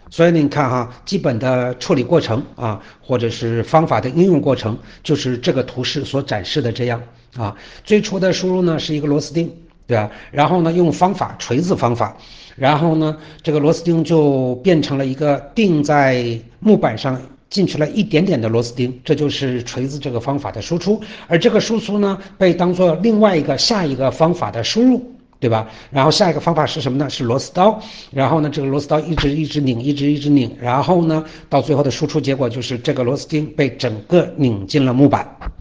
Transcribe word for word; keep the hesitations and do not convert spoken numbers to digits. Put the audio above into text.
所以你看哈，基本的处理过程啊，或者是方法的应用过程，就是这个图示所展示的这样啊。最初的输入呢是一个螺丝钉，对吧？然后呢用方法锤子方法，然后呢这个螺丝钉就变成了一个钉在木板上进去了一点点的螺丝钉，这就是锤子这个方法的输出，而这个输出呢被当做另外一个下一个方法的输入。对吧？然后下一个方法是什么呢？是螺丝刀。然后呢，这个螺丝刀一直一直拧，一直一直拧。然后呢，到最后的输出结果就是这个螺丝钉被整个拧进了木板。